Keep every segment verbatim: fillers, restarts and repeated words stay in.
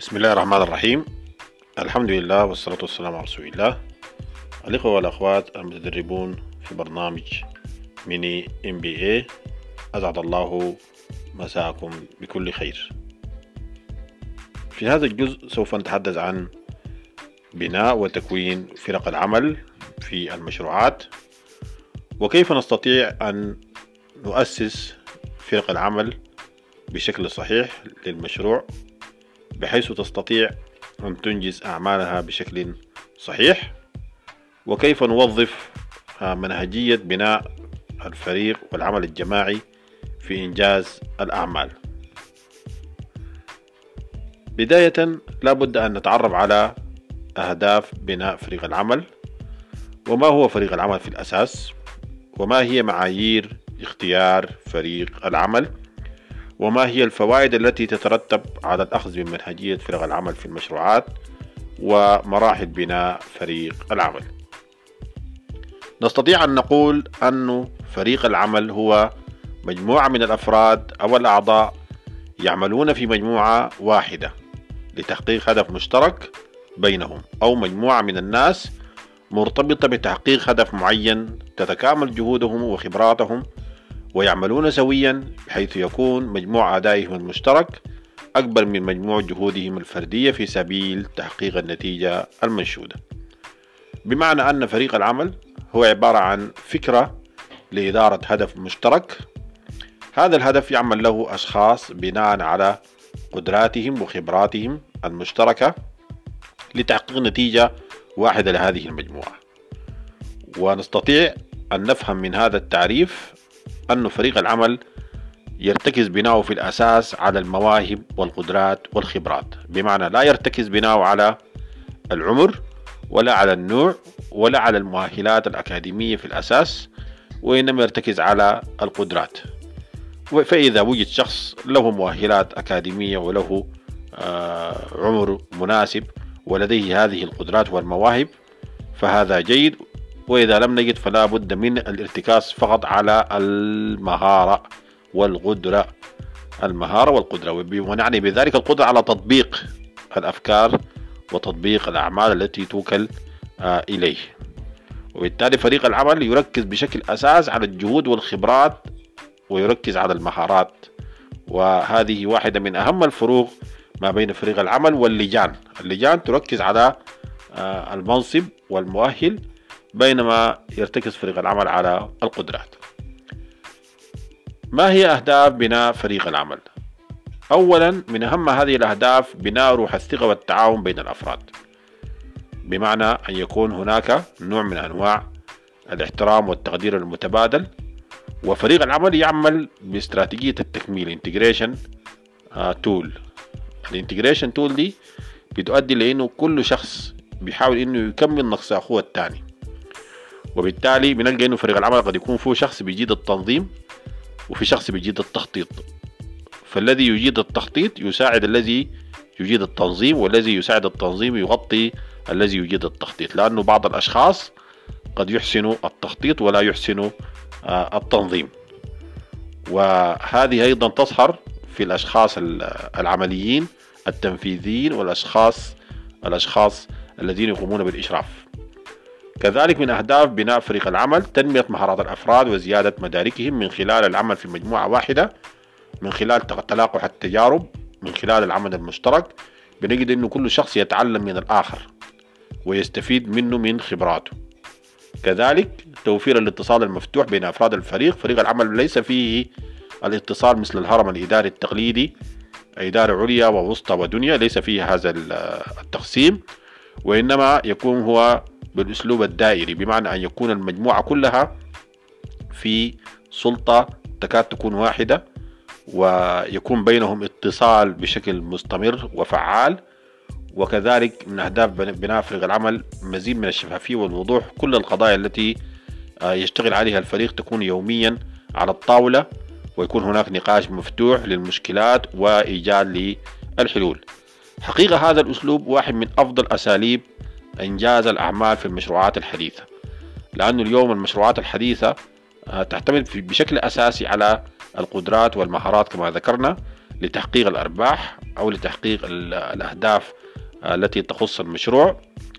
بسم الله الرحمن الرحيم. الحمد لله والصلاة والسلام على رسول الله. الإخوة والأخوات المتدربون في برنامج ميني ام بي اي، أسعد الله مساءكم بكل خير. في هذا الجزء سوف نتحدث عن بناء وتكوين فرق العمل في المشروعات، وكيف نستطيع أن نؤسس فرق العمل بشكل صحيح للمشروع بحيث تستطيع أن تنجز أعمالها بشكل صحيح، وكيف نوظف منهجية بناء الفريق والعمل الجماعي في إنجاز الأعمال. بداية لا بد أن نتعرف على أهداف بناء فريق العمل، وما هو فريق العمل في الأساس، وما هي معايير اختيار فريق العمل، وما هي الفوائد التي تترتب على الأخذ من منهجية فرق العمل في المشروعات، ومراحل بناء فريق العمل. نستطيع أن نقول أن فريق العمل هو مجموعة من الأفراد أو الأعضاء يعملون في مجموعة واحدة لتحقيق هدف مشترك بينهم، أو مجموعة من الناس مرتبطة بتحقيق هدف معين تتكامل جهودهم وخبراتهم ويعملون سويا بحيث يكون مجموع أدائهم المشترك أكبر من مجموع جهودهم الفردية في سبيل تحقيق النتيجة المنشودة. بمعنى أن فريق العمل هو عبارة عن فكرة لإدارة هدف مشترك. هذا الهدف يعمل له أشخاص بناء على قدراتهم وخبراتهم المشتركة لتحقيق نتيجة واحدة لهذه المجموعة. ونستطيع أن نفهم من هذا التعريف أن فريق العمل يرتكز بناؤه في الأساس على المواهب والقدرات والخبرات، بمعنى لا يرتكز بناؤه على العمر ولا على النوع ولا على المؤهلات الأكاديمية في الأساس، وإنما يرتكز على القدرات. فإذا وجد شخص له مؤهلات أكاديمية وله آه عمر مناسب ولديه هذه القدرات والمواهب فهذا جيد، وإذا لم نجد فلا بد من الارتكاز فقط على المهارة والقدرة المهارة والقدرة ونعني بذلك القدرة على تطبيق الأفكار وتطبيق الأعمال التي توكل آه إليه. وبالتالي فريق العمل يركز بشكل أساس على الجهود والخبرات ويركز على المهارات، وهذه واحدة من أهم الفروق ما بين فريق العمل واللجان. اللجان تركز على آه المنصب والمؤهل، بينما يرتكز فريق العمل على القدرات. ما هي أهداف بناء فريق العمل؟ أولا من أهم هذه الأهداف بناء روح الثقة والتعاون بين الأفراد، بمعنى أن يكون هناك نوع من أنواع الاحترام والتقدير المتبادل. وفريق العمل يعمل باستراتيجية التكميل integration tool. الانتجريشن تول دي بتؤدي لأنه كل شخص بيحاول أنه يكمل نقص أخوه الثاني، وبالتالي بنلقى أنه فريق العمل قد يكون فيه شخص بيجيد التنظيم وفي شخص بيجيد التخطيط، فالذي يجيد التخطيط يساعد الذي يجيد التنظيم، والذي يساعد التنظيم يغطي الذي يجيد التخطيط، لأنه بعض الأشخاص قد يحسنوا التخطيط ولا يحسنوا التنظيم. وهذه أيضا تظهر في الأشخاص العمليين التنفيذيين والأشخاص الأشخاص الذين يقومون بالإشراف. كذلك من أهداف بناء فريق العمل تنمية مهارات الأفراد وزيادة مداركهم من خلال العمل في مجموعة واحدة، من خلال تلاقح التجارب، من خلال العمل المشترك. بنجد أنه كل شخص يتعلم من الآخر ويستفيد منه من خبراته. كذلك توفير الاتصال المفتوح بين أفراد الفريق. فريق العمل ليس فيه الاتصال مثل الهرم الإداري التقليدي، إدارة عليا ووسطى ودنيا، ليس فيه هذا التقسيم، وإنما يكون هو بالأسلوب الدائري، بمعنى أن يكون المجموعة كلها في سلطة تكاد تكون واحدة، ويكون بينهم اتصال بشكل مستمر وفعال. وكذلك من أهداف بناء فريق العمل مزيد من الشفافية والوضوح. كل القضايا التي يشتغل عليها الفريق تكون يوميا على الطاولة، ويكون هناك نقاش مفتوح للمشكلات وإيجاد للحلول. حقيقة هذا الأسلوب واحد من أفضل أساليب إنجاز الأعمال في المشروعات الحديثة، لأنه اليوم المشروعات الحديثة تعتمد بشكل أساسي على القدرات والمهارات كما ذكرنا، لتحقيق الأرباح أو لتحقيق الأهداف التي تخص المشروع.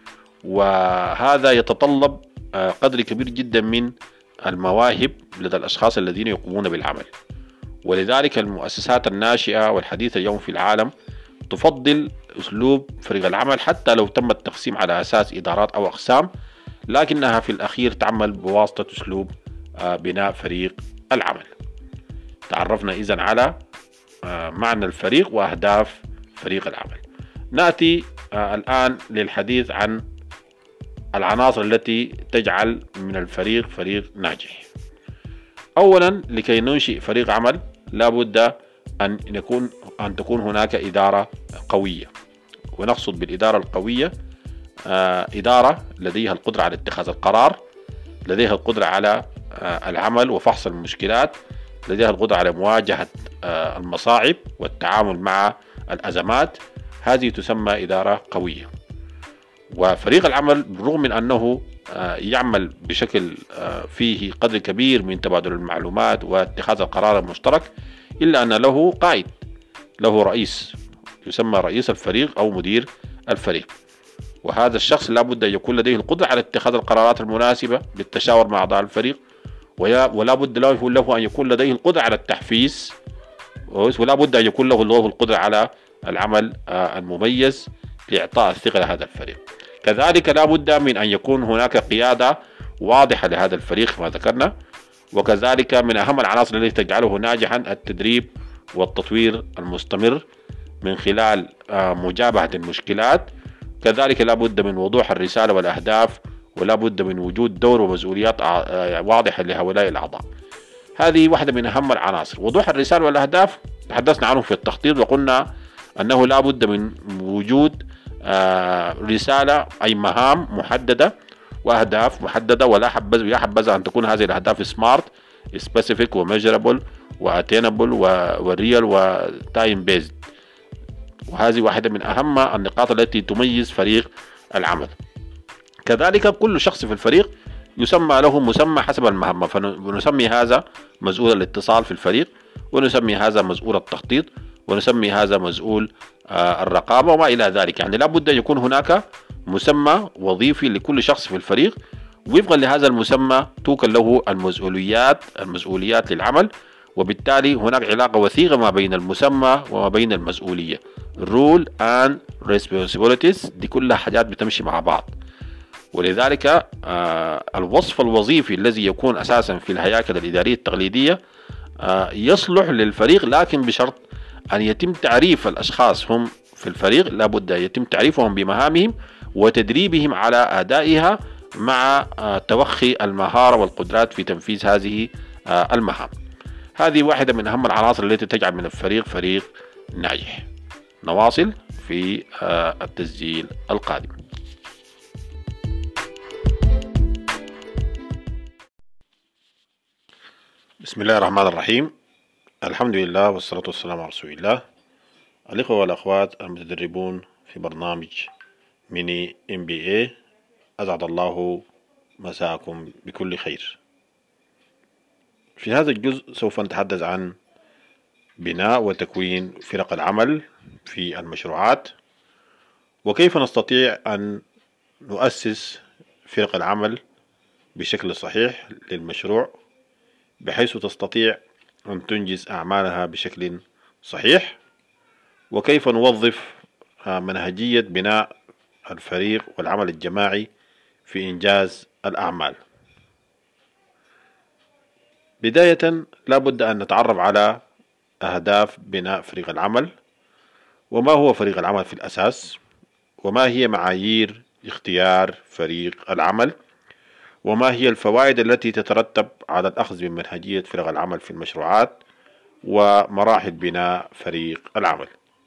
وهذا يتطلب قدر كبير جدا من المواهب لدى الأشخاص الذين يقومون بالعمل. ولذلك المؤسسات الناشئة والحديثة اليوم في العالم تفضل أسلوب فريق العمل، حتى لو تم التقسيم على أساس إدارات أو أقسام، لكنها في الأخير تعمل بواسطة أسلوب بناء فريق العمل. تعرفنا إذن على معنى الفريق وأهداف فريق العمل. نأتي الآن للحديث عن العناصر التي تجعل من الفريق فريق ناجح. أولا، لكي ننشئ فريق عمل لابد أن يكون أن تكون هناك إدارة قوية. ونقصد بالإدارة القوية إدارة لديها القدرة على اتخاذ القرار، لديها القدرة على العمل وفحص المشكلات، لديها القدرة على مواجهة المصاعب والتعامل مع الأزمات. هذه تسمى إدارة قوية. وفريق العمل بالرغم من أنه يعمل بشكل فيه قدر كبير من تبادل المعلومات واتخاذ القرار المشترك، إلا أن له قائد، له رئيس يسمى رئيس الفريق أو مدير الفريق. وهذا الشخص لابد أن يكون لديه القدرة على اتخاذ القرارات المناسبة بالتشاور مع أعضاء الفريق، ولا بد له, له أن يكون لديه القدرة على التحفيز، ولا بد أن يكون له, له القدرة على العمل المميز لإعطاء الثقة لهذا الفريق. كذلك لا بد من أن يكون هناك قيادة واضحة لهذا الفريق كما ذكرنا. وكذلك من أهم العناصر التي تجعله ناجحا التدريب والتطوير المستمر من خلال مجابهة المشكلات. كذلك لا بد من وضوح الرسالة والأهداف، ولا بد من وجود دور ومسؤوليات واضحة لهؤلاء الأعضاء. هذه واحدة من أهم العناصر. وضوح الرسالة والأهداف تحدثنا عنه في التخطيط، وقلنا أنه لا بد من وجود رسالة أي مهام محددة وأهداف محددة، ولا حبذ يا حبذا أن تكون هذه الأهداف سمارت سبيسيفيك وميجرابل واتينبل وريال وتايم بيزد. وهذه واحدة من أهم النقاط التي تميز فريق العمل. كذلك كل شخص في الفريق يسمى له مسمى حسب المهمة، فنسمي هذا مسؤول الاتصال في الفريق، ونسمي هذا مسؤول التخطيط، ونسمي هذا مسؤول الرقابة وما إلى ذلك. يعني لابد أن يكون هناك مسمى وظيفي لكل شخص في الفريق، وفقا لهذا المسمى توكل له المسؤوليات المسؤوليات للعمل. وبالتالي هناك علاقة وثيقة ما بين المسمى وما بين المسؤولية. role and responsibilities دي كلها حاجات بتمشي مع بعض. ولذلك آه الوصف الوظيفي الذي يكون أساسا في الهياكل الإدارية التقليدية آه يصلح للفريق، لكن بشرط أن يتم تعريف الأشخاص هم في الفريق، لابد أن يتم تعريفهم بمهامهم وتدريبهم على أدائها مع آه توخي المهارة والقدرات في تنفيذ هذه آه المهام. هذه واحدة من أهم العناصر التي تجعل من الفريق فريق ناجح. نواصل في آه التسجيل القادم. بسم الله الرحمن الرحيم. الحمد لله والصلاة والسلام على رسول الله. الإخوة والأخوات المتدربون في برنامج ميني إم بي إيه، أسعد الله مساءكم بكل خير. في هذا الجزء سوف نتحدث عن بناء وتكوين فرق العمل في المشروعات، وكيف نستطيع أن نؤسس فرق العمل بشكل صحيح للمشروع بحيث تستطيع أن تنجز أعمالها بشكل صحيح، وكيف نوظف منهجية بناء الفريق والعمل الجماعي في إنجاز الأعمال. بداية لا بد أن نتعرف على أهداف بناء فريق العمل، وما هو فريق العمل في الأساس، وما هي معايير اختيار فريق العمل، وما هي الفوائد التي تترتب على الأخذ من منهجية فرق العمل في المشروعات، ومراحل بناء فريق العمل.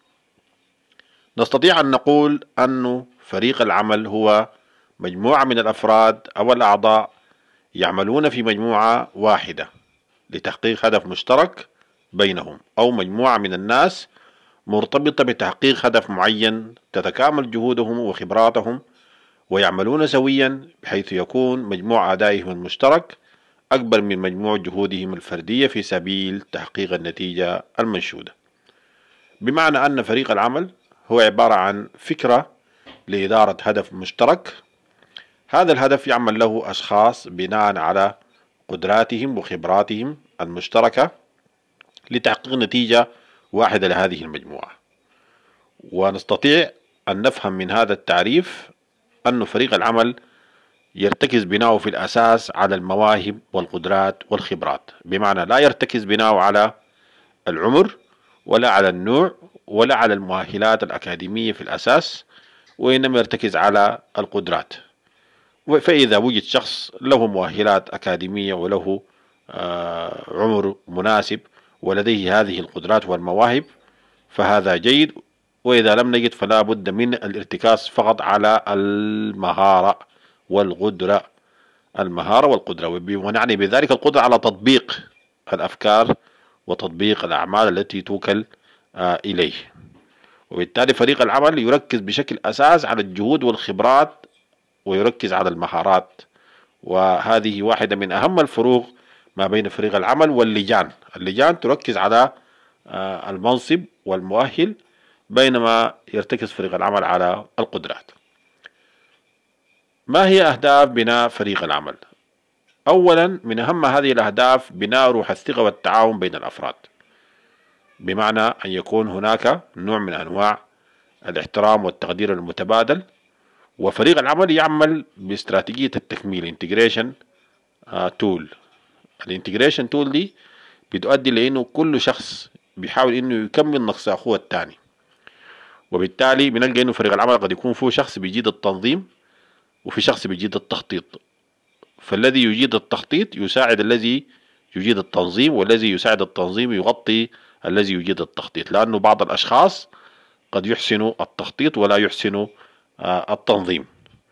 نستطيع أن نقول أن فريق العمل هو مجموعة من الأفراد أو الأعضاء يعملون في مجموعة واحدة لتحقيق هدف مشترك بينهم، أو مجموعة من الناس مرتبطة بتحقيق هدف معين تتكامل جهودهم وخبراتهم ويعملون سويا بحيث يكون مجموع أدائهم المشترك أكبر من مجموع جهودهم الفردية في سبيل تحقيق النتيجة المنشودة. بمعنى أن فريق العمل هو عبارة عن فكرة لإدارة هدف مشترك. هذا الهدف يعمل له أشخاص بناء على قدراتهم وخبراتهم المشتركة لتحقيق نتيجة واحدة لهذه المجموعة. ونستطيع أن نفهم من هذا التعريف أن فريق العمل يرتكز بناؤه في الأساس على المواهب والقدرات والخبرات، بمعنى لا يرتكز بناؤه على العمر ولا على النوع ولا على المؤهلات الأكاديمية في الأساس، وإنما يرتكز على القدرات. فإذا وجد شخص له مؤهلات أكاديمية وله آه عمر مناسب ولديه هذه القدرات والمواهب فهذا جيد، وإذا لم نجد فلا بد من الارتكاز فقط على المهارة والقدرة المهارة والقدرة ونعني بذلك القدرة على تطبيق الأفكار وتطبيق الأعمال التي توكل آه إليه. وبالتالي فريق العمل يركز بشكل أساس على الجهود والخبرات ويركز على المهارات، وهذه واحدة من أهم الفروق ما بين فريق العمل واللجان. اللجان تركز على آه المنصب والمؤهل، بينما يرتكز فريق العمل على القدرات. ما هي أهداف بناء فريق العمل؟ أولا من أهم هذه الأهداف بناء روح الثقة والتعاون بين الأفراد، بمعنى أن يكون هناك نوع من أنواع الاحترام والتقدير المتبادل. وفريق العمل يعمل باستراتيجية التكميل انتجريشن تول. الانتجريشن تول دي بتؤدي لأنه كل شخص بيحاول أنه يكمل نقص أخوه الثاني، وبالتالي بنلقى أنه فريق العمل قد يكون فيه شخص بيجيد التنظيم وفي شخص بيجيد التخطيط، فالذي يجيد التخطيط يساعد الذي يجيد التنظيم، والذي يساعد التنظيم يغطي الذي يجيد التخطيط، لأنه بعض الأشخاص قد يحسنوا التخطيط ولا يحسنوا التنظيم.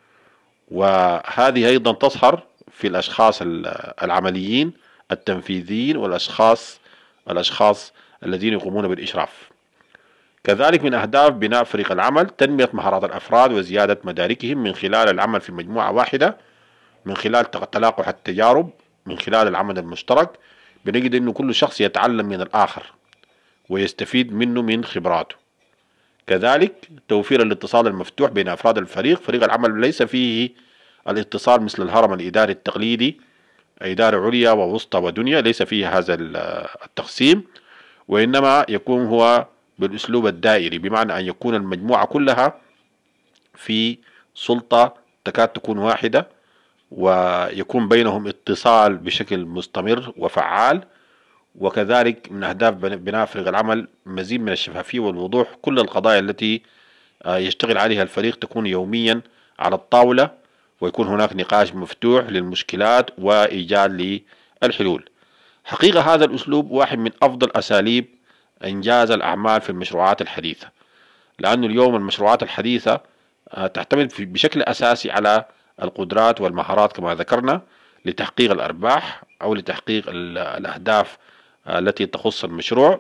وهذه أيضا تظهر في الأشخاص العمليين التنفيذيين والأشخاص الأشخاص الذين يقومون بالإشراف. كذلك من أهداف بناء فريق العمل تنمية مهارات الأفراد وزيادة مداركهم من خلال العمل في مجموعة واحدة، من خلال تلاقح التجارب، من خلال العمل المشترك. بنجد أنه كل شخص يتعلم من الآخر ويستفيد منه من خبراته. كذلك توفير الاتصال المفتوح بين أفراد الفريق. فريق العمل ليس فيه الاتصال مثل الهرم الإداري التقليدي، إدارة عليا ووسطى ودنيا، ليس فيه هذا التقسيم، وإنما يكون هو بالأسلوب الدائري، بمعنى أن يكون المجموعة كلها في سلطة تكاد تكون واحدة، ويكون بينهم اتصال بشكل مستمر وفعال. وكذلك من أهداف بناء فريق العمل مزيد من الشفافية والوضوح. كل القضايا التي يشتغل عليها الفريق تكون يوميا على الطاولة، ويكون هناك نقاش مفتوح للمشكلات وإيجاد للحلول. حقيقة هذا الأسلوب واحد من أفضل أساليب إنجاز الأعمال في المشروعات الحديثة، لأن اليوم المشروعات الحديثة تعتمد بشكل أساسي على القدرات والمهارات كما ذكرنا لتحقيق الأرباح أو لتحقيق الأهداف التي تخص المشروع،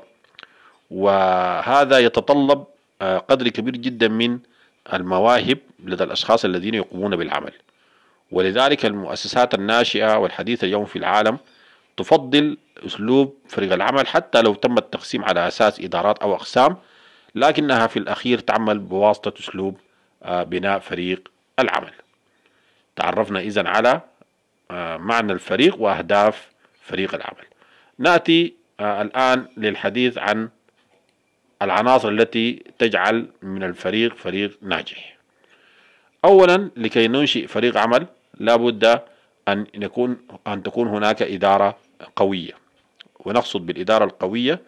وهذا يتطلب قدر كبير جدا من المواهب لدى الأشخاص الذين يقومون بالعمل. ولذلك المؤسسات الناشئة والحديثة اليوم في العالم تفضل أسلوب فريق العمل، حتى لو تم التقسيم على أساس إدارات أو أقسام، لكنها في الأخير تعمل بواسطة أسلوب بناء فريق العمل. تعرفنا إذن على معنى الفريق وأهداف فريق العمل. نأتي الآن للحديث عن العناصر التي تجعل من الفريق فريق ناجح. أولا لكي ننشئ فريق عمل لا بد أن يكون أن تكون هناك إدارة قوية. ونقصد بالإدارة القوية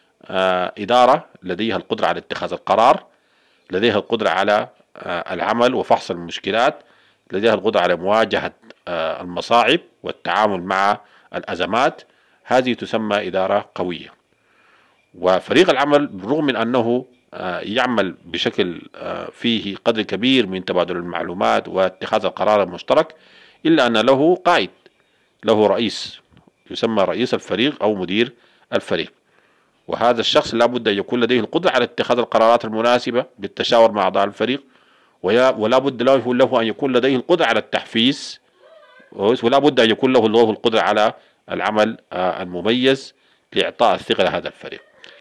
إدارة لديها القدرة على اتخاذ القرار، لديها القدرة على العمل وفحص المشكلات، لديها القدرة على مواجهة المصاعب والتعامل مع الأزمات. هذه تسمى إدارة قوية. وفريق العمل بالرغم من أنه يعمل بشكل فيه قدر كبير من تبادل المعلومات واتخاذ القرار المشترك، إلا أن له قائد، له رئيس يسمى رئيس الفريق أو مدير الفريق. وهذا الشخص لا بد أن يكون لديه القدرة على اتخاذ القرارات المناسبة بالتشاور مع أعضاء الفريق، ولا بد له, له أن يكون لديه القدرة على التحفيز، ولا بد أن يكون له, له القدرة على العمل المميز لإعطاء الثقة لهذا الفريق.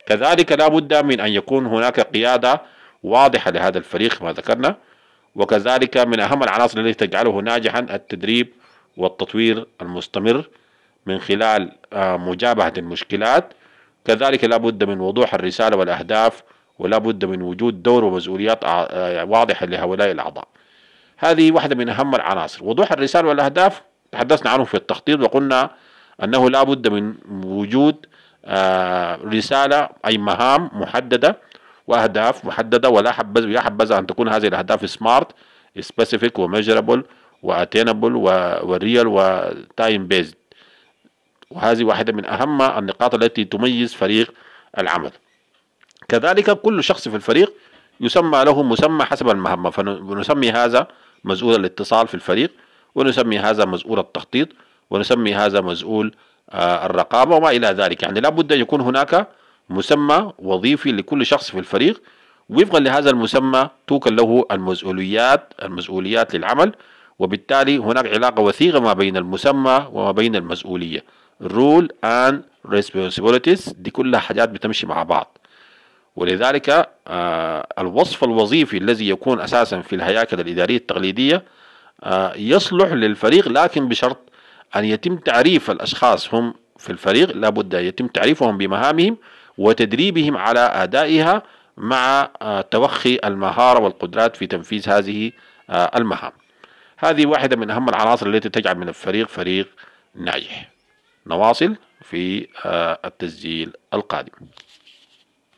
كذلك لا بد من أن يكون هناك قيادة واضحة لهذا الفريق كما ذكرنا. وكذلك من أهم العناصر التي تجعله ناجحا التدريب والتطوير المستمر من خلال مجابهة المشكلات. كذلك لا بد من وضوح الرسالة والأهداف، ولا بد من وجود دور ومسؤوليات واضحة لهؤلاء الأعضاء. هذه واحدة من أهم العناصر. وضوح الرسالة والأهداف تحدثنا عنه في التخطيط، وقلنا أنه لا بد من وجود رسالة أي مهام محددة وأهداف محددة، ولا حبذ يا حبذا أن تكون هذه الأهداف سمارت سبيسيفيك وميجرابل واتينبل وريال وتايم بيزد. وهذه واحدة من أهم النقاط التي تميز فريق العمل. كذلك كل شخص في الفريق يسمى له مسمى حسب المهمة، فنسمي هذا مسؤول الاتصال في الفريق، ونسمي هذا مسؤول التخطيط، ونسمي هذا مسؤول الرقابة وما إلى ذلك. يعني لا بد أن يكون هناك مسمى وظيفي لكل شخص في الفريق، وفقا لهذا المسمى توكل له المسؤوليات المسؤوليات للعمل، وبالتالي هناك علاقة وثيقة ما بين المسمى وما بين المسؤولية. role and responsibilities دي كلها حاجات بتمشي مع بعض. ولذلك آه الوصف الوظيفي الذي يكون أساسا في الهياكل الإدارية التقليدية آه يصلح للفريق، لكن بشرط أن يتم تعريف الأشخاص هم في الفريق، لابد أن يتم تعريفهم بمهامهم وتدريبهم على أدائها مع آه توخي المهارة والقدرات في تنفيذ هذه آه المهام. هذه واحدة من أهم العناصر التي تجعل من الفريق فريق ناجح. نواصل في التسجيل القادم.